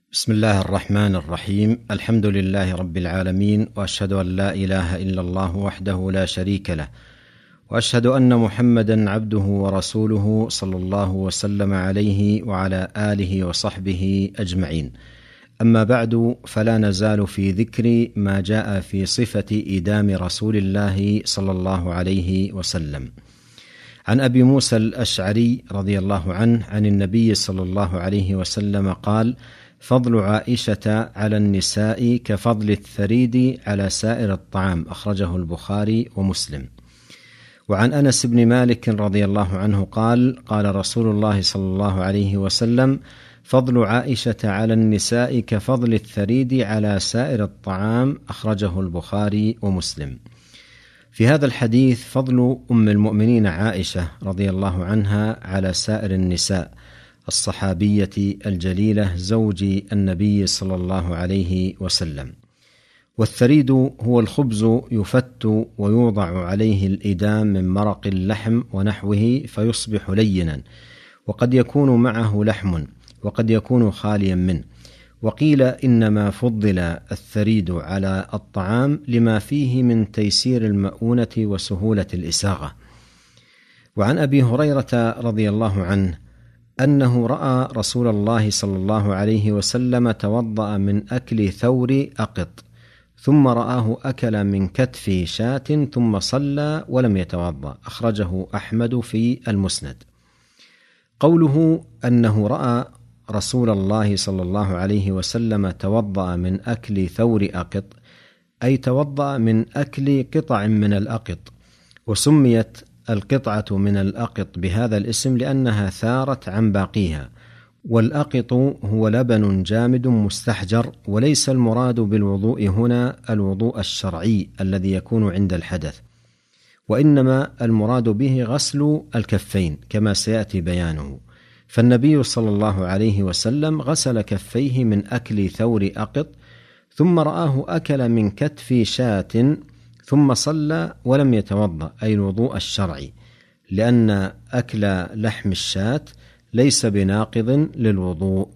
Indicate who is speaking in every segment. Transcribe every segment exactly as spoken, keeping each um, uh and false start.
Speaker 1: بسم الله الرحمن الرحيم. الحمد لله رب العالمين، وأشهد أن لا إله إلا الله وحده لا شريك له، وأشهد أن محمدا عبده ورسوله صلى الله وسلم عليه وعلى آله وصحبه أجمعين. أما بعد، فلا نزال في ذكر ما جاء في صفة إيدام رسول الله صلى الله عليه وسلم. عن أبي موسى الأشعري رضي الله عنه عن النبي صلى الله عليه وسلم قال: فضل عائشة على النساء كفضل الثريد على سائر الطعام، أخرجه البخاري ومسلم. وعن أنس بن مالك رضي الله عنه قال: قال رسول الله صلى الله عليه وسلم: فضل عائشة على النساء كفضل الثريد على سائر الطعام، أخرجه البخاري ومسلم. في هذا الحديث فضل أم المؤمنين عائشة رضي الله عنها على سائر النساء، الصحابية الجليلة زوج النبي صلى الله عليه وسلم. والثريد هو الخبز يفت ويوضع عليه الإدام من مرق اللحم ونحوه فيصبح لينا، وقد يكون معه لحم وقد يكون خاليا منه. وقيل إنما فضل الثريد على الطعام لما فيه من تيسير المؤونة وسهولة الإساغة. وعن أبي هريرة رضي الله عنه أنه رأى رسول الله صلى الله عليه وسلم توضأ من أكل ثور أقط، ثم رآه أكل من كتف شاة ثم صلى ولم يتوضأ، أخرجه أحمد في المسند. قوله أنه رأى رسول الله صلى الله عليه وسلم توضأ من أكل ثور أقط، أي توضأ من أكل قطع من الأقط، وسميت القطعة من الأقط بهذا الاسم لأنها ثارت عن باقيها. والأقط هو لبن جامد مستحجر، وليس المراد بالوضوء هنا الوضوء الشرعي الذي يكون عند الحدث، وإنما المراد به غسل الكفين كما سيأتي بيانه. فالنبي صلى الله عليه وسلم غسل كفيه من أكل ثور أقط، ثم رآه أكل من كتف شاة ثم صلى ولم يتوضأ، أي الوضوء الشرعي، لأن أكل لحم الشاة ليس بناقض للوضوء.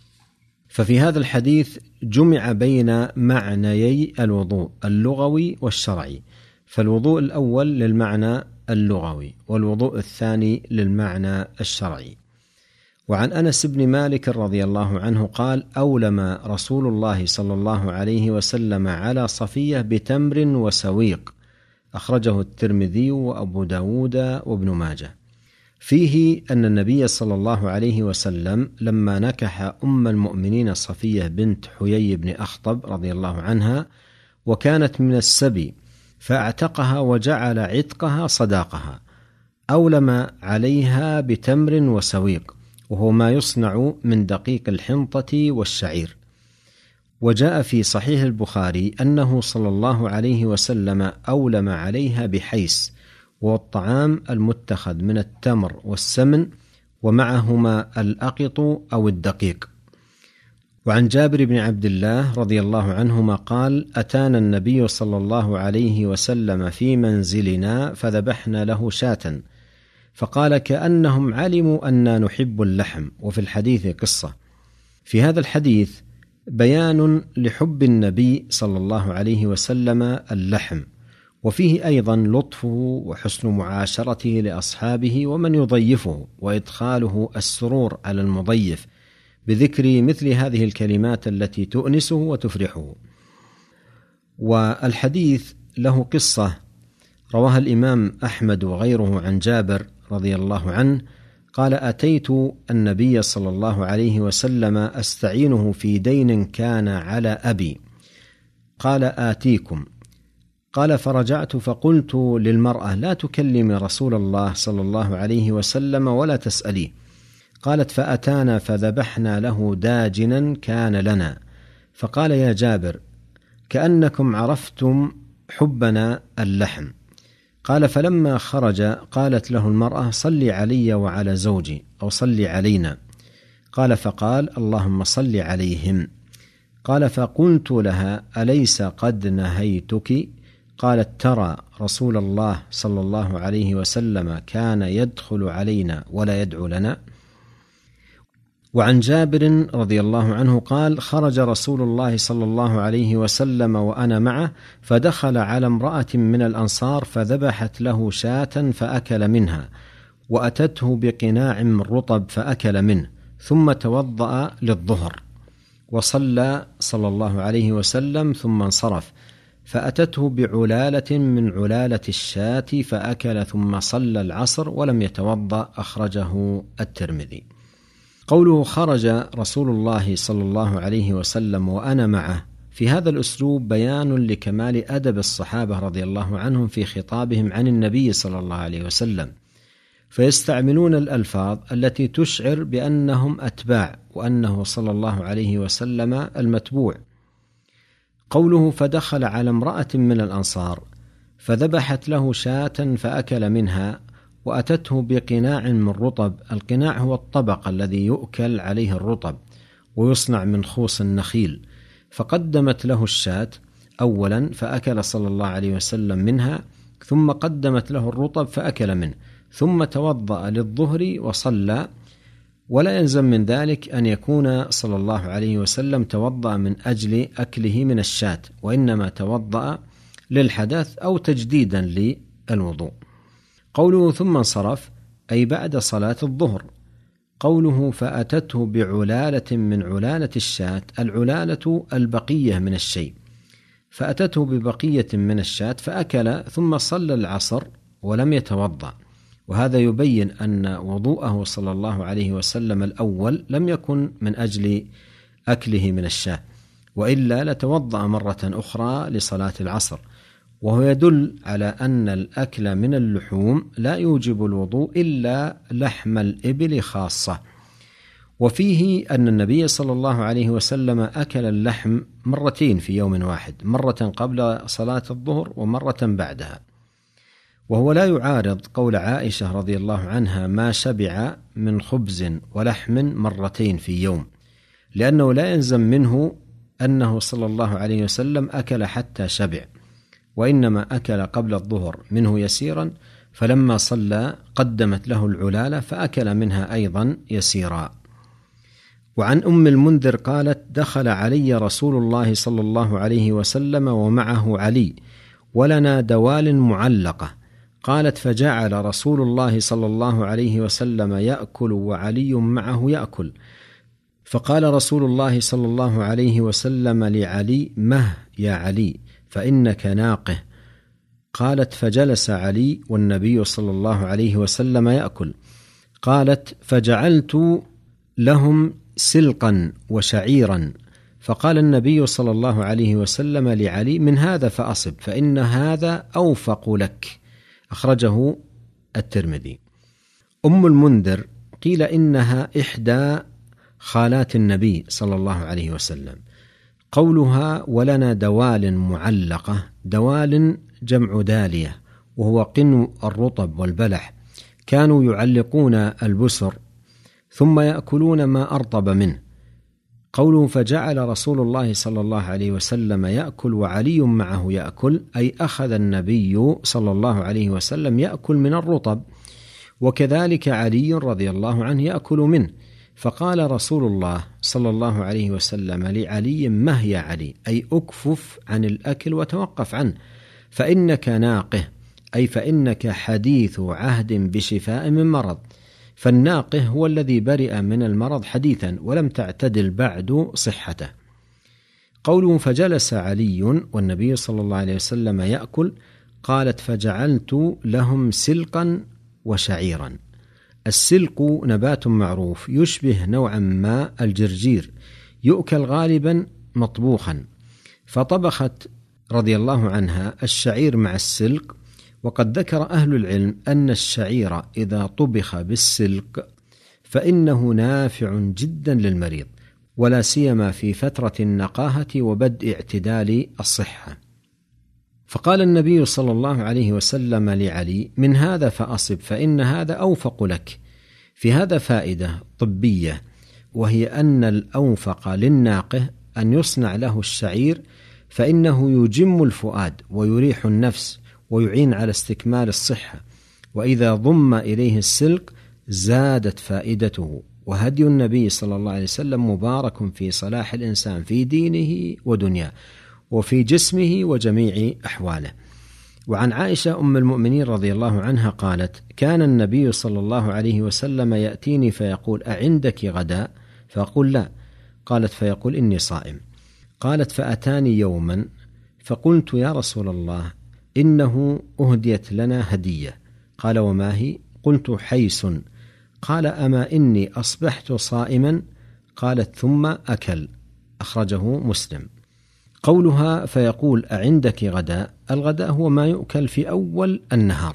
Speaker 1: ففي هذا الحديث جمع بين معنيي الوضوء اللغوي والشرعي، فالوضوء الأول للمعنى اللغوي والوضوء الثاني للمعنى الشرعي. وعن أنس بن مالك رضي الله عنه قال: أولم رسول الله صلى الله عليه وسلم على صفية بتمر وسويق، أخرجه الترمذي وأبو داود وابن ماجه. فيه أن النبي صلى الله عليه وسلم لما نكح أم المؤمنين صفية بنت حيي بن أخطب رضي الله عنها، وكانت من السبي، فاعتقها وجعل عتقها صداقها، أولم عليها بتمر وسويق، وهو ما يصنع من دقيق الحنطة والشعير. وجاء في صحيح البخاري أنه صلى الله عليه وسلم أولم عليها بحيس، والطعام المتخذ من التمر والسمن، ومعهما الأقط أو الدقيق. وعن جابر بن عبد الله رضي الله عنهما قال: أتانا النبي صلى الله عليه وسلم في منزلنا فذبحنا له شاة، فقال: كأنهم علموا أننا نحب اللحم. وفي الحديث قصة. في هذا الحديث بيان لحب النبي صلى الله عليه وسلم اللحم، وفيه أيضا لطفه وحسن معاشرته لأصحابه ومن يضيفه، وإدخاله السرور على المضيف بذكر مثل هذه الكلمات التي تؤنسه وتفرحه. والحديث له قصة رواها الإمام أحمد وغيره عن جابر رضي الله عنه قال: أتيت النبي صلى الله عليه وسلم أستعينه في دين كان على أبي، قال: آتيكم. قال: فرجعت فقلت للمرأة: لا تكلمي رسول الله صلى الله عليه وسلم ولا تسأليه. قالت: فأتانا فذبحنا له داجنا كان لنا. فقال: يا جابر، كأنكم عرفتم حبنا اللحم. قال: فلما خرج قالت له المرأة: صلي علي وعلى زوجي، أو صلي علينا. قال: فقال: اللهم صل عليهم. قال: فقلت لها: أليس قد نهيتك؟ قالت: ترى رسول الله صلى الله عليه وسلم كان يدخل علينا ولا يدعو لنا. وعن جابر رضي الله عنه قال: خرج رسول الله صلى الله عليه وسلم وأنا معه، فدخل على امرأة من الأنصار فذبحت له شاة فأكل منها، وأتته بقناع من رطب فأكل منه، ثم توضأ للظهر وصلى صلى الله عليه وسلم ثم انصرف، فأتته بعلالة من علالة الشاة فأكل، ثم صلى العصر ولم يتوضأ. أخرجه الترمذي. قوله خرج رسول الله صلى الله عليه وسلم وأنا معه، في هذا الأسلوب بيان لكمال أدب الصحابة رضي الله عنهم في خطابهم عن النبي صلى الله عليه وسلم، فيستعملون الألفاظ التي تشعر بأنهم أتباع وأنه صلى الله عليه وسلم المتبوع. قوله فدخل على امرأة من الأنصار فذبحت له شاة فأكل منها، وأتته بقناع من رطب. القناع هو الطبق الذي يؤكل عليه الرطب ويصنع من خوص النخيل، فقدمت له الشاة أولا فأكل صلى الله عليه وسلم منها، ثم قدمت له الرطب فأكل منه، ثم توضأ للظهر وصلى. ولا يلزم من ذلك أن يكون صلى الله عليه وسلم توضأ من أجل أكله من الشاة، وإنما توضأ للحدث أو تجديدا للوضوء. قوله ثم انصرف أي بعد صلاة الظهر. قوله فأتته بعلالة من علالة الشاة، العلالة البقية من الشيء، فأتته ببقية من الشاة فأكل، ثم صلى العصر ولم يتوضأ. وهذا يبين أن وضوءه صلى الله عليه وسلم الأول لم يكن من أجل أكله من الشاة، وإلا لتوضأ مرة أخرى لصلاة العصر. وهو يدل على أن الأكل من اللحوم لا يوجب الوضوء إلا لحم الإبل خاصة. وفيه أن النبي صلى الله عليه وسلم أكل اللحم مرتين في يوم واحد، مرة قبل صلاة الظهر ومرة بعدها، وهو لا يعارض قول عائشة رضي الله عنها ما شبع من خبز ولحم مرتين في يوم، لأنه لا يلزم منه أنه صلى الله عليه وسلم أكل حتى شبع، وإنما أكل قبل الظهر منه يسيرا، فلما صلى قدمت له العلالة فأكل منها أيضا يسيرا. وعن أم المنذر قالت: دخل علي رسول الله صلى الله عليه وسلم ومعه علي ولنا دوال معلقة، قالت: فجعل رسول الله صلى الله عليه وسلم يأكل وعلي معه يأكل، فقال رسول الله صلى الله عليه وسلم لعلي: مه يا علي فإنك ناقه. قالت: فجلس علي والنبي صلى الله عليه وسلم يأكل. قالت: فجعلت لهم سلقا وشعيرا، فقال النبي صلى الله عليه وسلم لعلي: من هذا فأصب فإن هذا أوفق لك. أخرجه الترمذي. أم المنذر قيل إنها إحدى خالات النبي صلى الله عليه وسلم. قولها ولنا دوال معلقة، دوال جمع دالية، وهو قنو الرطب والبلح، كانوا يعلقون البسر ثم يأكلون ما أرطب منه. قوله فجعل رسول الله صلى الله عليه وسلم يأكل وعلي معه يأكل، أي أخذ النبي صلى الله عليه وسلم يأكل من الرطب، وكذلك علي رضي الله عنه يأكل منه. فقال رسول الله صلى الله عليه وسلم لعلي: مه يا علي، أي أكفف عن الأكل وتوقف عنه، فإنك ناقه، أي فإنك حديث عهد بشفاء من مرض. فالناقه هو الذي برئ من المرض حديثا ولم تعتدل بعد صحته. قوله فجلس علي والنبي صلى الله عليه وسلم يأكل، قالت: فجعلت لهم سلقا وشعيرا. السلق نبات معروف يشبه نوعا ما الجرجير، يؤكل غالبا مطبوخا، فطبخت رضي الله عنها الشعير مع السلق. وقد ذكر أهل العلم أن الشعير إذا طبخ بالسلق فإنه نافع جدا للمريض، ولا سيما في فترة النقاهة وبدء اعتدال الصحة. فقال النبي صلى الله عليه وسلم لعلي: من هذا فأصب فإن هذا أوفق لك. في هذا فائدة طبية، وهي أن الأوفق للناقه أن يصنع له الشعير، فإنه يجم الفؤاد ويريح النفس ويعين على استكمال الصحة، وإذا ضم إليه السلق زادت فائدته وهدي النبي صلى الله عليه وسلم مبارك في صلاح الإنسان في دينه ودنياه وفي جسمه وجميع أحواله. وعن عائشة أم المؤمنين رضي الله عنها قالت: كان النبي صلى الله عليه وسلم يأتيني فيقول: أعندك غداء؟ فأقول: لا. قالت: فيقول: إني صائم. قالت: فأتاني يوما فقلت: يا رسول الله، إنه أهديت لنا هدية. قال: وما هي؟ قلت: حيس. قال: أما إني أصبحت صائما؟ قالت: ثم أكل. أخرجه مسلم. قولها فيقول: أعندك غداء؟ الغداء هو ما يؤكل في أول النهار.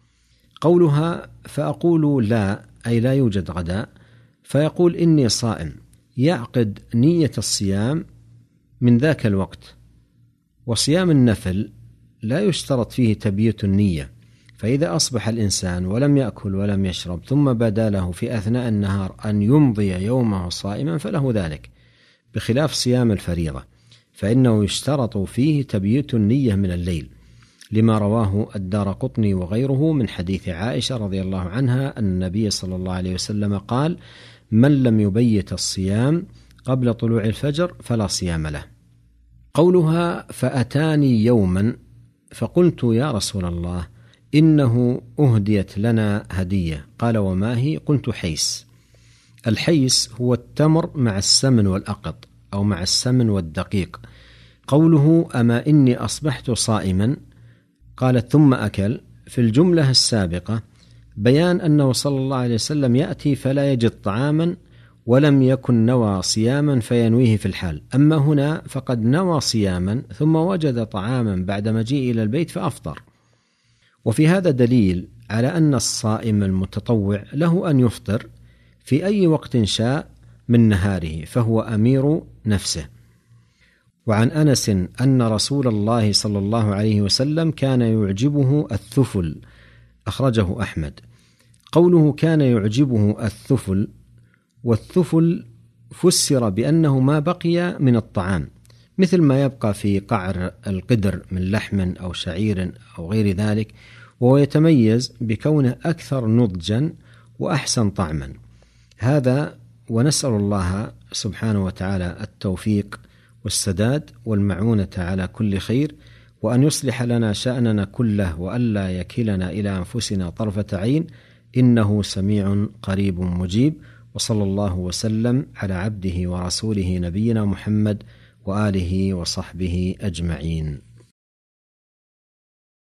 Speaker 1: قولها فأقول: لا، أي لا يوجد غداء. فيقول: إني صائم. يعقد نية الصيام من ذاك الوقت. وصيام النفل لا يشترط فيه تبييت النية، فإذا أصبح الإنسان ولم يأكل ولم يشرب ثم بدا له في أثناء النهار أن يمضي يومه صائما فله ذلك، بخلاف صيام الفريضة فإنه يشترط فيه تبييت النية من الليل، لما رواه الدارقطني وغيره من حديث عائشة رضي الله عنها أن النبي صلى الله عليه وسلم قال: من لم يبيت الصيام قبل طلوع الفجر فلا صيام له. قولها فأتاني يوما فقلت: يا رسول الله، إنه أهديت لنا هدية. قال: وما هي؟ قلت: حيس. الحيس هو التمر مع السمن والأقط، أو مع السمن والدقيق. قوله أما إني أصبحت صائما، قالت: ثم أكل، في الجملة السابقة بيان أنه صلى الله عليه وسلم يأتي فلا يجد طعاما ولم يكن نوى صياما فينويه في الحال. أما هنا فقد نوى صياما ثم وجد طعاما بعد مجيء إلى البيت فأفطر. وفي هذا دليل على أن الصائم المتطوع له أن يفطر في أي وقت شاء من نهاره، فهو أمير نفسه. وعن أنس أن رسول الله صلى الله عليه وسلم كان يعجبه الثفل، أخرجه أحمد. قوله كان يعجبه الثفل، والثفل فسر بأنه ما بقي من الطعام، مثل ما يبقى في قعر القدر من لحم أو شعير أو غير ذلك، وهو يتميز بكونه أكثر نضجا وأحسن طعما. هذا ونسأل الله سبحانه وتعالى التوفيق والسداد والمعونة على كل خير، وأن يصلح لنا شأننا كله وألا يكلنا إلى أنفسنا طرفة عين، إنه سميع قريب مجيب. وصلى الله وسلم على عبده ورسوله نبينا محمد وآله وصحبه أجمعين.